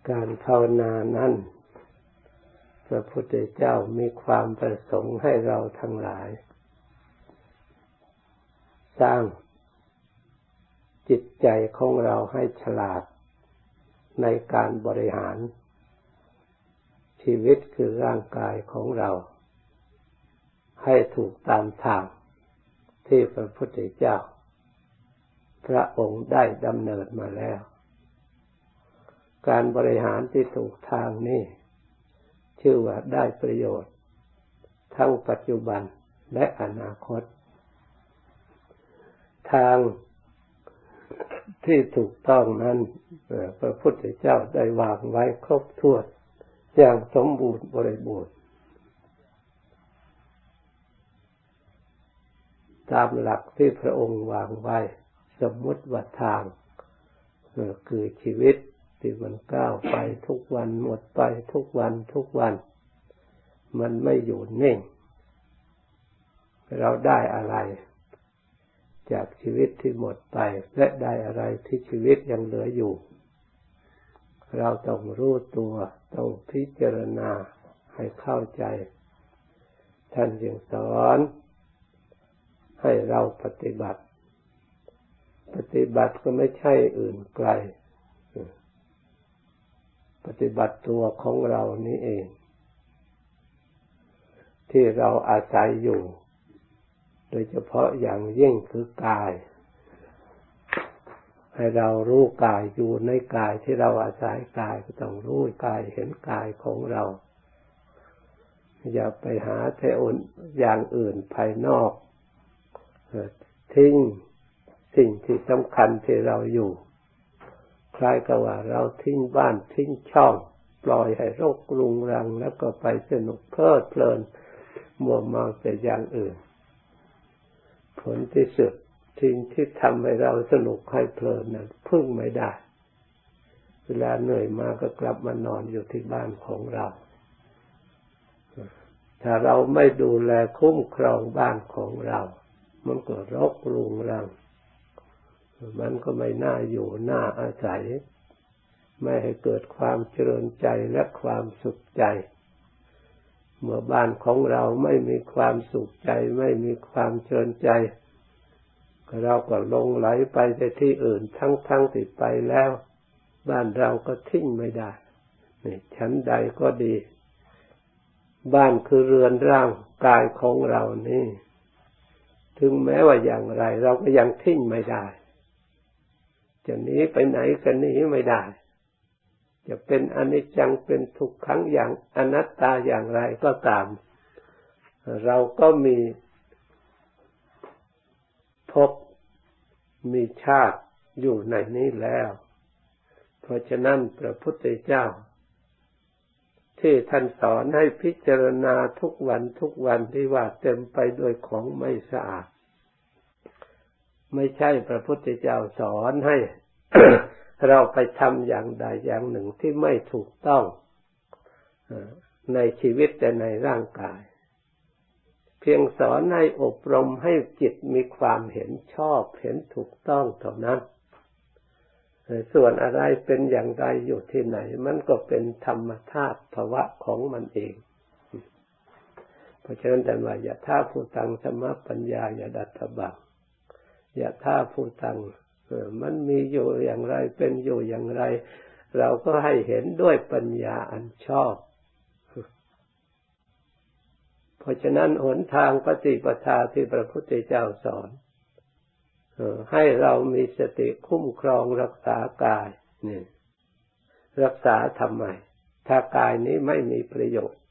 การภาวนานั้นพระพุทธเจ้ามีความประสงค์ให้เราทั้งหลายสร้างจิตใจของเราให้ฉลาดในการบริหารชีวิตคือร่างกายของเราให้ถูกตามทางที่พระพุทธเจ้าพระองค์ได้ดำเนินมาแล้วการบริหารที่ถูกทางนี้ชื่อว่าได้ประโยชน์ทั้งปัจจุบันและอนาคตทางที่ถูกต้องนั้นพระพุทธเจ้าได้วางไว้ครบถ้วนอย่างสมบูรณ์บริบูรณ์ตามหลักที่พระองค์วางไว้สมมุติว่าทางคือชีวิตที่มันก้าวไปทุกวันหมดไปทุกวันทุกวันมันไม่อยู่นิ่งเราได้อะไรจากชีวิตที่หมดไปและได้อะไรที่ชีวิตยังเหลืออยู่เราต้องรู้ตัวต้องพิจารณาให้เข้าใจท่านจึงสอนให้เราปฏิบัติก็ไม่ใช่อื่นไกลปฏิบัติตัวของเรานี่เองที่เราอาศัยอยู่โดยเฉพาะอย่างยิ่งคือกายให้เรารู้กายอยู่ในกายที่เราอาศัยกายก็ต้องรู้กายเห็นกายของเราอย่าไปหาแต่อย่างอื่นภายนอกทิ้งสิ่งที่สำคัญที่เราอยู่คล้ายกับว่าเราทิ้งบ้านทิ้งช่องปล่อยให้รกรุงรังแล้วก็ไปสนุกเพลิดเพลินมัวเมาแต่อย่างอื่นผลที่สุดสิ่งที่ทำให้เราสนุกให้เพลินนั้นพึ่งไม่ได้เวลาเหนื่อยมาก็กลับมานอนอยู่ที่บ้านของเราถ้าเราไม่ดูแลคุ้มครองบ้านของเรามันก็รกรุงรังมันก็ไม่น่าอยู่น่าอาศัยไม่ให้เกิดความเจริญใจและความสุขใจเมื่อบ้านของเราไม่มีความสุขใจไม่มีความเจริญใจเราก็หลงไหลไปแต่ที่อื่นทั้งที่ไปแล้วบ้านเราก็ทิ้งไม่ได้นี่ชั้นใดก็ดีบ้านคือเรือนร่างกายของเรานี่ถึงแม้ว่าอย่างไรเราก็ยังทิ้งไม่ได้จะหนีไปไหนก็หนีไม่ได้จะเป็นอนิจจังเป็นทุกขังอย่างอนัตตาอย่างไรก็ตามเราก็มีภพมีชาติอยู่ในนี้แล้วเพราะฉะนั้นพระพุทธเจ้าที่ท่านสอนให้พิจารณาทุกวันที่ว่าเต็มไปด้วยของไม่สะอาดไม่ใช่พระพุทธเจ้าสอนให้ เราไปทำอย่างใดอย่างหนึ่งที่ไม่ถูกต้องในชีวิตแต่ในร่างกายเพียงสอนให้อบรมให้จิตมีความเห็นชอบเห็นถูกต้องเท่านั้นส่วนอะไรเป็นอย่างไรอยู่ที่ไหนมันก็เป็นธรรมธาตุภาวะของมันเองเพราะฉะนั้นแต่ว่ายะถาภูตังสัมมาปัญญายะดัตถะบังยะถาภูตังมันมีอยู่อย่างไรเป็นอยู่อย่างไรเราก็ให้เห็นด้วยปัญญาอันชอบเพราะฉะนั้นหนทางปฏิปทาที่พระพุทธเจ้าสอนให้เรามีสติคุ้มครองรักษากายนี่รักษาทำไมถ้ากายนี้ไม่มีประโยชน์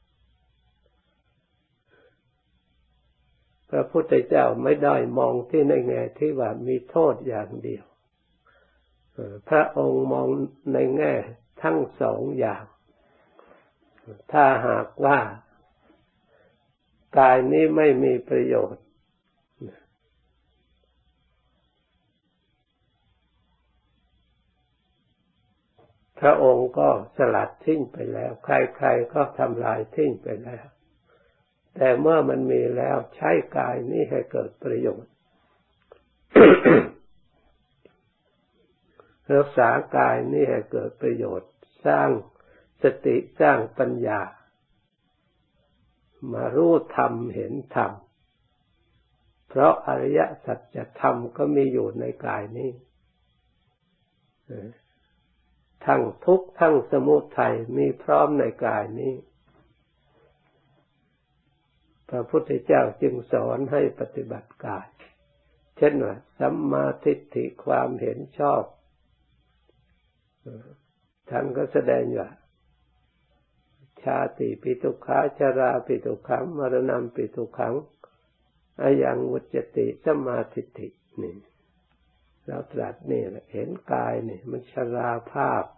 พระพุทธเจ้าไม่ได้มองที่ในแง่ที่ว่ามีโทษอย่างเดียวพระองค์มองในแง่ทั้งสองอย่างถ้าหากว่ากายนี้ไม่มีประโยชน์พระองค์ก็สลัดทิ้งไปแล้วใครๆก็ทำลายทิ้งไปแล้วแต่เมื่อมันมีแล้วใช้กายนี้ให้เกิดประโยชน์ รักษากายนี้ให้เกิดประโยชน์สร้างสติสร้างปัญญามารู้ธรรมเห็นธรรมเพราะอริยสัจธรรมก็มีอยู่ในกายนี้ทั้งทุกข์ทั้งสมุทัยมีพร้อมในกายนี้พระพุทธเจ้าจึงสอนให้ปฏิบัติกายเช่นว่าสัมมาทิฏฐิความเห็นชอบท่านก็แสดงว่าชาติปิทุกขาชราปิทุกขังมรณะปิทุกขังอายังวุจติสัมมาทิฏฐินี่เราตรัสนี่แหละเห็นกายนี่มันชราภาพ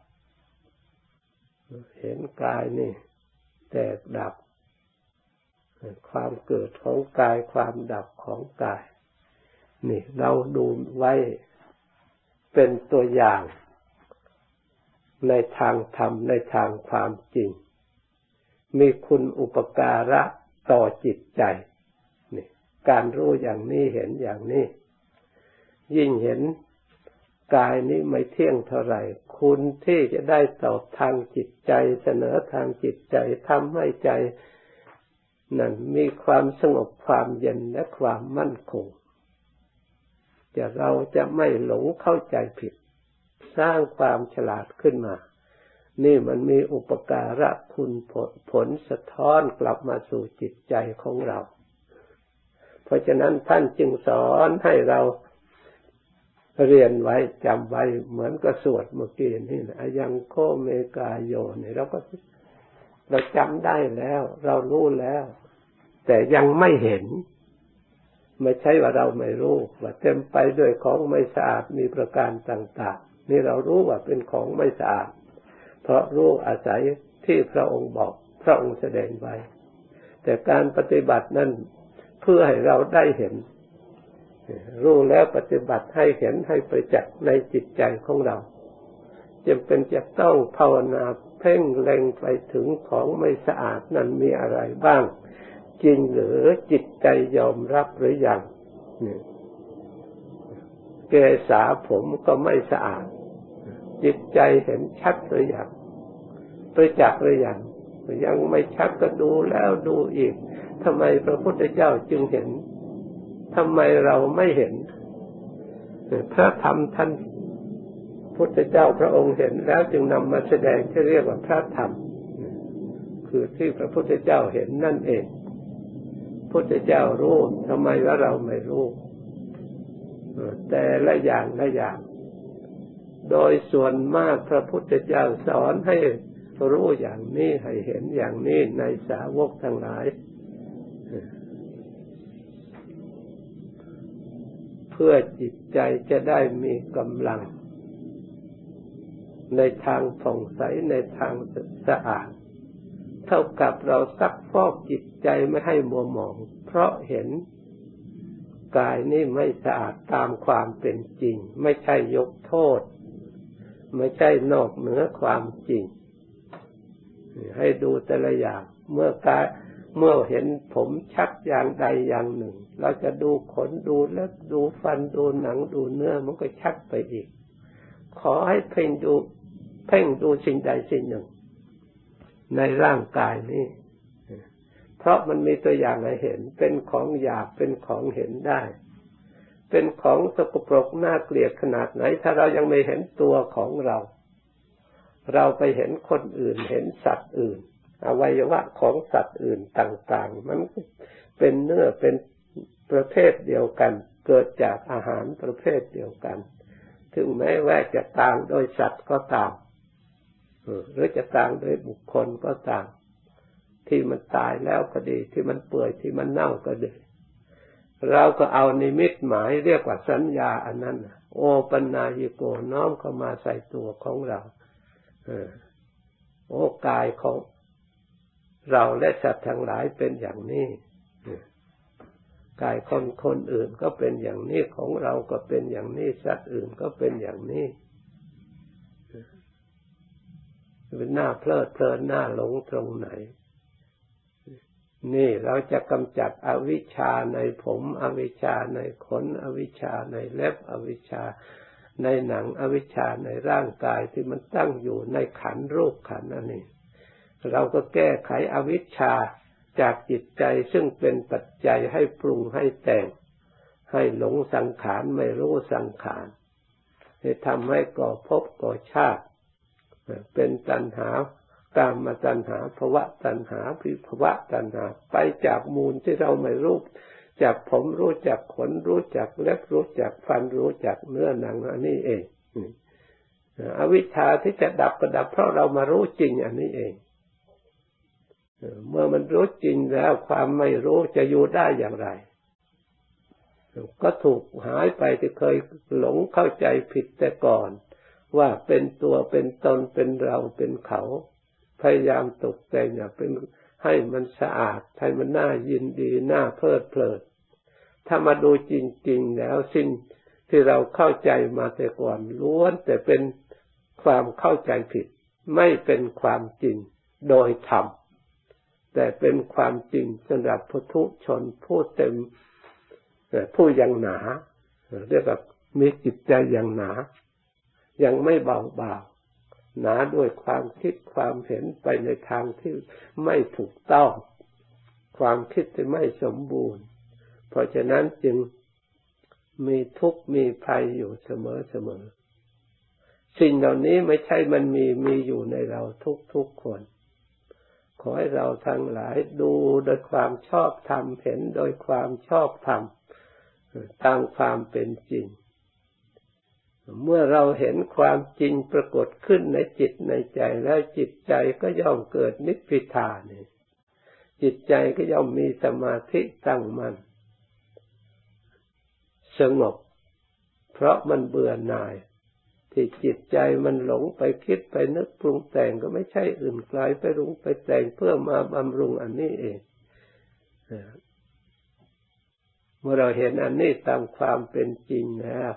เห็นกายนี่แตกดับความเกิดของกายความดับของกายนี่เราดูไว้เป็นตัวอย่างในทางธรรมในทางความจริงมีคุณอุปการะต่อจิตใจนี่การรู้อย่างนี้เห็นอย่างนี้ยิ่งเห็นกายนี้ไม่เที่ยงเท่าไหร่คุณที่จะได้ตอบทางจิตใจเสนอทางจิตใจทำให้ใจนั้นมีความสงบความเย็นและความมั่นคงเราจะไม่หลงเข้าใจผิดสร้างความฉลาดขึ้นมานี่มันมีอุปการะคุณผลสะท้อนกลับมาสู่จิตใจของเราเพราะฉะนั้นท่านจึงสอนให้เราเรียนไว้จำไว้เหมือนกับสวดเมื่อกี้นี่นะอายังโคเมกายโยนี่เราจำได้แล้วเรารู้แล้วแต่ยังไม่เห็นไม่ใช่ว่าเราไม่รู้ว่าเต็มไปด้วยของไม่สะอาดมีประการต่างๆนี่เรารู้ว่าเป็นของไม่สะอาดเพราะรู้อาศัยที่พระองค์บอกพระองค์แสดงไว้แต่การปฏิบัตินั้นเพื่อให้เราได้เห็นรู้แล้วปฏิบัติให้เห็นให้ประจักษ์ในจิตใจของเราจำเป็นจะต้องภาวนาเพ่งเล็งไปถึงของไม่สะอาดนั้นมีอะไรบ้างจริงหรือจิตใจยอมรับหรือยังเกศาผมก็ไม่สะอาดจิตใจเห็นชัดหรือยังประจักษ์หรือยังยังไม่ชัดก็ดูแล้วดูอีกทำไมพระพุทธเจ้าจึงเห็นทำไมเราไม่เห็นพระธรรมท่านพุทธเจ้าพระองค์เห็นแล้วจึงนำมาแสดงที่เรียกว่าพระธรรมคือที่พระพุทธเจ้าเห็นนั่นเองพุทธเจ้ารู้ทำไมว่าเราไม่รู้แต่ละอย่างละอย่างโดยส่วนมากพระพุทธเจ้าสอนให้รู้อย่างนี้ให้เห็นอย่างนี้ในสาวกทั้งหลายเพื่อจิตใจจะได้มีกำลังในทางผ่องใสในทางสะอาดเท่ากับเราซักฟอกจิตใจไม่ให้มัวหมองเพราะเห็นกายนี้ไม่สะอาดตามความเป็นจริงไม่ใช่ยกโทษไม่ใช่นอกเหนือความจริงให้ดูแต่ละอย่างเมื่อเห็นผมชัดอย่างใดอย่างหนึ่งเราจะดูขนดูเล็บดูฟันดูหนังดูเนื้อมันก็ชัดไปอีกขอให้เพ่งดูสิ่งใดสิ่งหนึ่งในร่างกายนี้เพราะมันมีตัวอย่างให้เห็นเป็นของหยาบเป็นของเห็นได้เป็นของสกปรกน่าเกลียดขนาดไหนถ้าเรายังไม่เห็นตัวของเราไปเห็นคนอื่นเห็นสัตว์อื่นอวัยวะของสัตว์อื่นต่างๆมันเป็นเนื้อเป็นประเภทเดียวกันเกิดจากอาหารประเภทเดียวกันถึงแม้ว่าจะต่างโดยสัตว์ก็ตามหรือจะต่างโดยบุคคลก็ตามที่มันตายแล้วก็ดีที่มันเปื่อยที่มันเน่าก็ดีเราก็เอานิมิตหมายเรียกว่าสัญญาอันนั้นโอปัญญาหิโกน้อมเข้ามาใส่ตัวของเราโอกายของเราและสัตว์ทั้งหลายเป็นอย่างนี้กายของคนอื่นก็เป็นอย่างนี้ของเราก็เป็นอย่างนี้สัตว์อื่นก็เป็นอย่างนี้เป็นหน้าเพลิดเพลินหน้าหลงตรงไหนนี่เราจะกำจัดอวิชชาในผมอวิชชาในขนอวิชชาในเล็บอวิชชาในหนังอวิชชาในร่างกายที่มันตั้งอยู่ในขันธ์รูปขันธ์อันนี้เราก็แก้ไขอวิชชาจากจิตใจซึ่งเป็นปัจจัยให้ปรุงให้แต่งให้หลงสังขารไม่รู้สังขารให้ทำให้ก่อภพก่อชาติเป็นตัณหากามตัณหาภวตัณหาวิภวตัณหาไปจากมูลที่เราไม่รู้จากผมรู้จักขนรู้จักเล็บรู้จักฟันรู้จักเนื้อหนังอันนี้เองอวิชชาที่จะดับก็ดับเพราะเรามารู้จริงอันนี้เองเมื่อมันรู้จริงแล้วความไม่รู้จะอยู่ได้อย่างไรก็ถูกหายไปที่เคยหลงเข้าใจผิดแต่ก่อนว่าเป็นตัวเป็นตนเป็นเราเป็นเขาพยายามตกแต่งเป็นให้มันสะอาดให้มันน่ายินดีน่าเพลิดเพลินถ้ามาดูจริงๆแล้วสิ่งที่เราเข้าใจมาแต่ก่อนล้วนแต่เป็นความเข้าใจผิดไม่เป็นความจริงโดยธรรมแต่เป็นความจริงสำหรับปุถุชนผู้เต็มผู้ยังหนาเรียกว่ามีจิตใจยังหนายังไม่เบาบางหนาด้วยความคิดความเห็นไปในทางที่ไม่ถูกต้องความคิดที่ไม่สมบูรณ์เพราะฉะนั้นจึงมีทุกข์มีภัยอยู่เสมอสิ่งเหล่านี้ไม่ใช่มันมีอยู่ในเราทุกคนขอให้เราทั้งหลายดูโดยความชอบธรรมเห็นโดยความชอบธรรมตามความเป็นจริงเมื่อเราเห็นความจริงปรากฏขึ้นในจิตในใจแล้วจิตใจก็ย่อมเกิดนิพพิทานี่จิตใจก็ย่อมมีสมาธิตั้งมั่นสงบเพราะมันเบื่อหน่ายที่จิตใจมันหลงไปคิดไปนึกปรุงแต่งก็ไม่ใช่อื่นไกลไปรุงไปแต่งเพื่อมาบำรุงอันนี้เองเมื่อเราเห็นอันนี้ตามความเป็นจริงแล้ว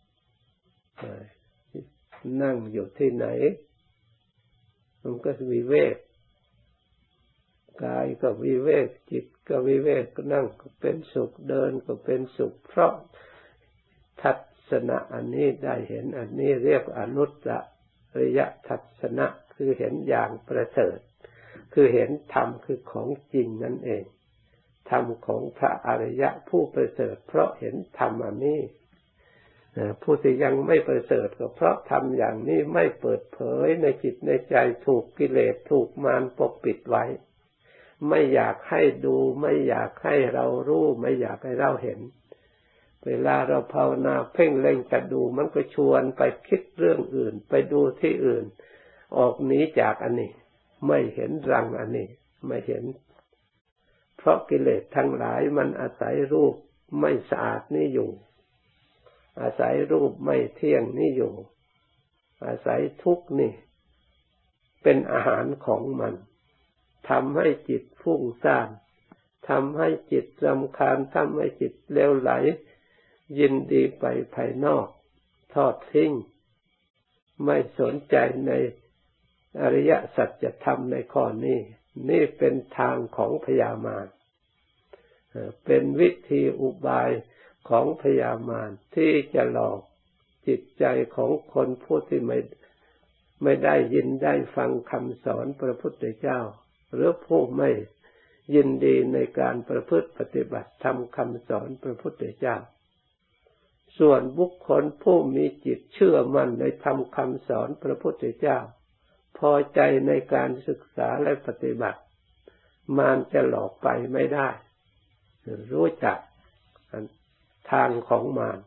นั่งอยู่ที่ไหนมันก็วิเวกกายก็วิเวกจิตก็วิเวกก็นั่งก็เป็นสุขเดินก็เป็นสุขเพราะทัศนะอันนี้ได้เห็นอันนี้เรียกอนุตตริยทัศนะคือเห็นอย่างประเสริฐคือเห็นธรรมคือของจริงนั่นเองธรรมของพระอริยะผู้ประเสริฐเพราะเห็นธรรมอันนี้ผู้ที่ยังไม่ประเสริฐก็เพราะทำอย่างนี้ไม่เปิดเผยในจิตในใจถูกกิเลสถูกมารปกปิดไว้ไม่อยากให้ดูไม่อยากให้เรารู้ไม่อยากให้เราเห็นเวลาเราภาวนาเพ่งเล็งจะดูมันก็ชวนไปคิดเรื่องอื่นไปดูที่อื่นออกหนีจากอันนี้ไม่เห็นรังอันนี้ไม่เห็นเพราะกิเลสทั้งหลายมันอาศัยรูปไม่สะอาดนี่อยู่อาศัยรูปไม่เที่ยงนี่อยู่อาศัยทุกข์นี่เป็นอาหารของมันทำให้จิตฟุ้งซ่านทำให้จิตรำคาญทำให้จิตเลวไหลยินดีไปภายนอกทอดทิ้งไม่สนใจในอริยสัจธรรมในข้อนี้นี่เป็นทางของพยามารเป็นวิธีอุบายของพยามารที่จะหลอกจิตใจของคนผู้ที่ไม่ได้ยินได้ฟังคำสอนพระพุทธเจ้าหรือผู้ไม่ยินดีในการประพฤติปฏิบัติธรรมคำสอนพระพุทธเจ้าส่วนบุคคลผู้มีจิตเชื่อมั่นในธรรมคำสอนพระพุทธเจ้าพอใจในการศึกษาและปฏิบัติมารจะหลอกไปไม่ได้รู้จักทางของมาร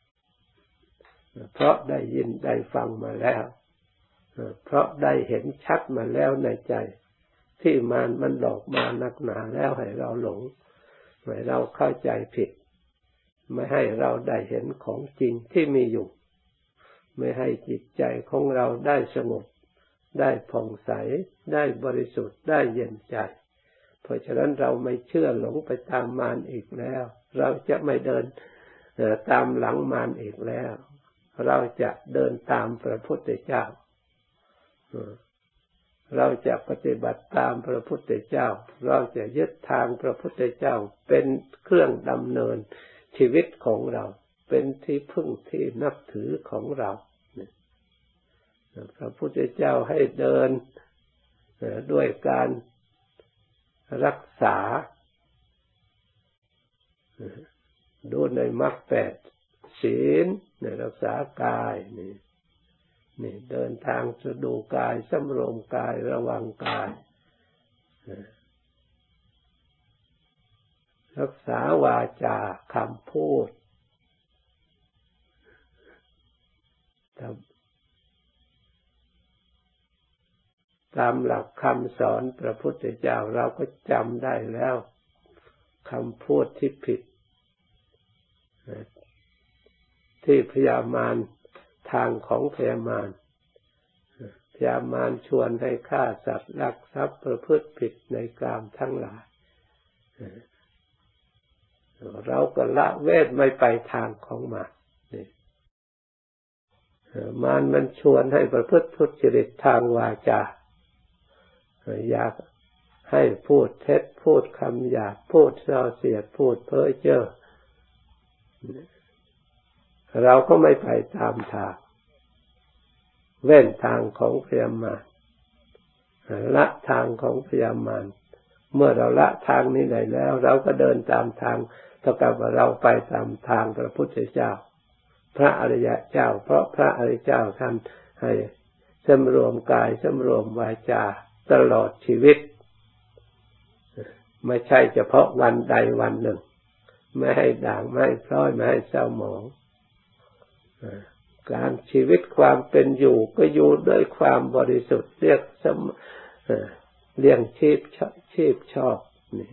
เพราะได้ยินได้ฟังมาแล้วเพราะได้เห็นชัดมาแล้วในใจที่มันหลอกมานักหนาแล้วให้เราหลงให้เราเข้าใจผิดไม่ให้เราได้เห็นของจริงที่มีอยู่ไม่ให้จิตใจของเราได้สงบได้ผ่องใสได้บริสุทธิ์ได้เย็นใจเพราะฉะนั้นเราไม่เชื่อหลงไปตามมารอีกแล้วเราจะไม่เดินตามหลังมารอีกแล้วเราจะเดินตามพระพุทธเจ้าเราจะปฏิบัติตามพระพุทธเจ้าเราจะยึดทางพระพุทธเจ้าเป็นเครื่องดำเนินชีวิตของเราเป็นที่พึ่งที่นับถือของเราพระพุทธเจ้าให้เดินด้วยการรักษาดูในมรรคแปดศีลรักษากายนี่เดินทางสะดูกายสำรวมกายระวังกายรักษาวาจาคำพูดตามหลักคำสอนพระพุทธเจ้าเราก็จำได้แล้วคำพูดที่ผิดที่พยามารทางของพยามารพยามารชวนให้ฆ่าสัตว์ลักทรัพย์ประพฤติผิดในกามทั้งหลายเราก็ละเว้นไม่ไปทางของมันมันชวนให้ประพฤติทุจริตทางวาจาอยากให้พูดเท็จพูดคำหยาบพูดส่อเสียดพูดเพ้อเจ้อเราก็ไม่ไปตามทางเว้นทางของพยามารละทางของพยามารเมื่อเราละทางนี้ได้แล้วเราก็เดินตามทางเท่ากับว่าเราไปตามทางพระพุทธเจ้าพระอริยเจ้าเพราะพระอริยเจ้าท่านให้สำรวมกายสำรวมวาจาตลอดชีวิตไม่ใช่เฉพาะวันใดวันหนึ่งไม่ให้ด่างไม่ให้พร้อยไม่ให้เศร้าหมองการชีวิตความเป็นอยู่ก็อยู่ด้วยความบริสุทธิ์เรียกเลี้ยงชีพชอบนี่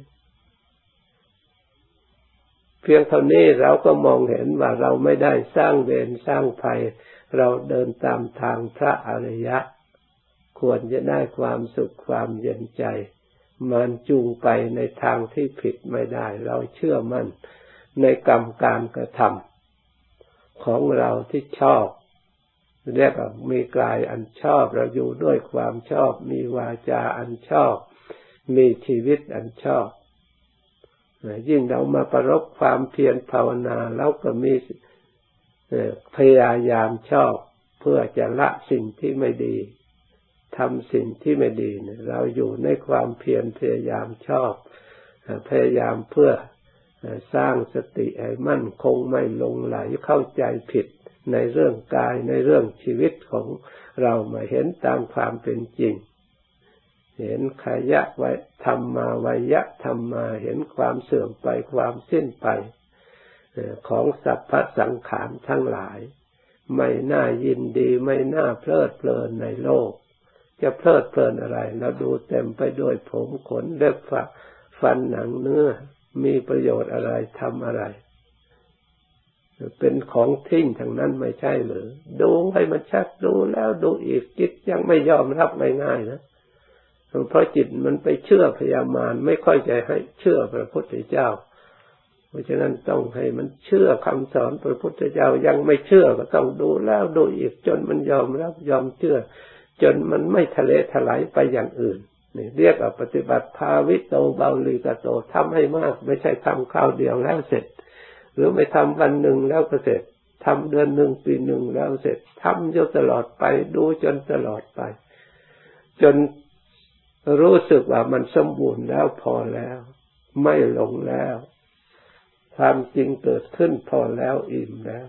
เพียงเท่านี้เราก็มองเห็นว่าเราไม่ได้สร้างเวรสร้างภัยเราเดินตามทางพระอริยะควรจะได้ความสุขความเย็นใจมันจูงไปในทางที่ผิดไม่ได้เราเชื่อมั่นในกรรมการกระทำของเราที่ชอบเรียกว่ามีกายอันชอบเราอยู่ด้วยความชอบมีวาจาอันชอบมีชีวิตอันชอบยิ่งเรามาประรบความเพียรภาวนาแล้วก็มีพยายามชอบเพื่อจะละสิ่งที่ไม่ดีทำสิ่งที่ไม่ดีเราอยู่ในความเพียรพยายามชอบพยายามเพื่อสร้างสติให้มั่นคงไม่หลงไหลเข้าใจผิดในเรื่องกายในเรื่องชีวิตของเรามาเห็นตามความเป็นจริงเห็นขยะไว้ธรรมาวยะธรรมาเห็นความเสื่อมไปความสิ้นไปของสรรพสังขารทั้งหลายไม่น่ายินดีไม่น่าเพลิดเพลินในโลกจะเพลิดเพลินอะไรเราดูเต็มไปด้วยผมขนเล็บฟันหนังเนื้อมีประโยชน์อะไรทำอะไรเป็นของทิ้งทั้งนั้นไม่ใช่หรือดูให้มันชัดดูแล้วดูอีกจิตยังไม่ยอมรับง่ายๆนะเพราะจิตมันไปเชื่อพยามารไม่ค่อยจะให้เชื่อพระพุทธเจ้าเพราะฉะนั้นต้องให้มันเชื่อคำสอนพระพุทธเจ้ายังไม่เชื่อก็ต้องดูแล้วดูอีกจนมันยอมรับยอมเชื่อจนมันไม่ทะเลถลายไปอย่างอื่นนี่เรียกว่าปฏิบัติภาวิโตเบาลีกโตทำให้มากไม่ใช่ทำคราวเดียวแล้วเสร็จหรือไม่ทำวันหนึ่งแล้วก็เสร็จทำเดือนหนึ่งปีหนึ่งแล้วเสร็จทำจนตลอดไปดูจนตลอดไปจนรู้สึกว่ามันสมบูรณ์แล้วพอแล้วไม่หลงแล้วความจริงเกิดขึ้นพอแล้วอิ่มแล้ว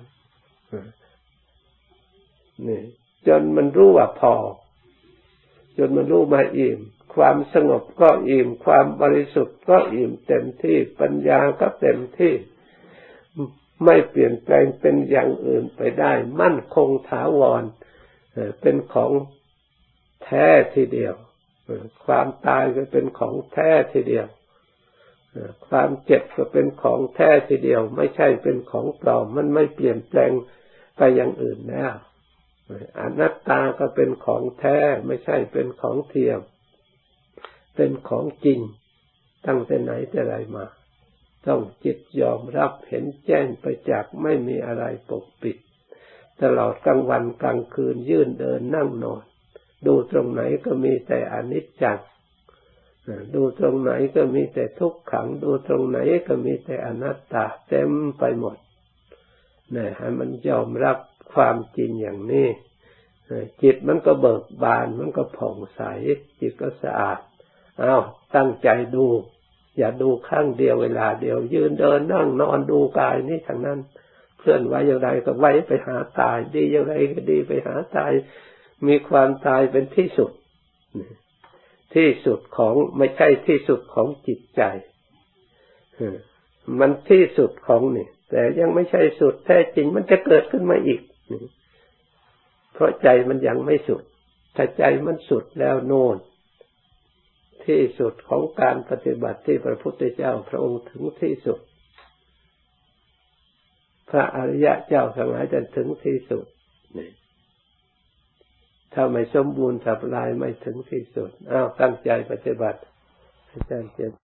นี่จนมันรู้ว่าพอจนมันรู้มาอิ่มความสงบก็อิ่มความบริสุทธิ์ก็อิ่มเต็มที่ปัญญาก็เต็มที่ไม่เปลี่ยนแปลงเป็นอย่างอื่นไปได้มั่นคงถาวรเป็นของแท้ทีเดียวความตายก็เป็นของแท้ทีเดียวความเจ็บก็เป็นของแท้ทีเดียวไม่ใช่เป็นของปลอมมันไม่เปลี่ยนแปลงไปอย่างอื่นแล้วอนัตตาก็เป็นของแท้ไม่ใช่เป็นของเทียมเป็นของจริงตั้งแต่ไหนแต่ไรมาต้องจิตยอมรับเห็นแจ้งไปจากไม่มีอะไรปกปิดตลอดกลางวันกลางคืนยืนเดินนั่งนอนดูตรงไหนก็มีแต่อนิจจังดูตรงไหนก็มีแต่ทุกขังดูตรงไหนก็มีแต่อนัตตาเต็มไปหมดเนี่ยให้มันยอมรับความจริงอย่างนี้จิตมันก็เบิกบานมันก็ผ่องใสจิตก็สะอาดตั้งใจดูอย่าดูครั้งเดียวเวลาเดียวยืนเดินนั่งนอนดูกายนี่ทั้งนั้นเคลื่อนไหวอย่างไรก็ไหวไปหาตายดีอย่างไรก็ดีไปหาตายมีความตายเป็นที่สุดที่สุดของไม่ใช่ที่สุดของจิตใจมันที่สุดของนี่แต่ยังไม่ใช่สุดแท้จริงมันจะเกิดขึ้นมาอีกเพราะใจมันยังไม่สุดถ้าใจมันสุดแล้วโน่นที่สุดของการปฏิบัติที่พระพุทธเจ้าพระองค์ถึงที่สุดพระอริยะเจ้าทั้งหลายจะถึงที่สุดถ้าไม่สมบูรณ์สับลายไม่ถึงที่สุดตั้งใจปฏิบัติอาจารย์เจ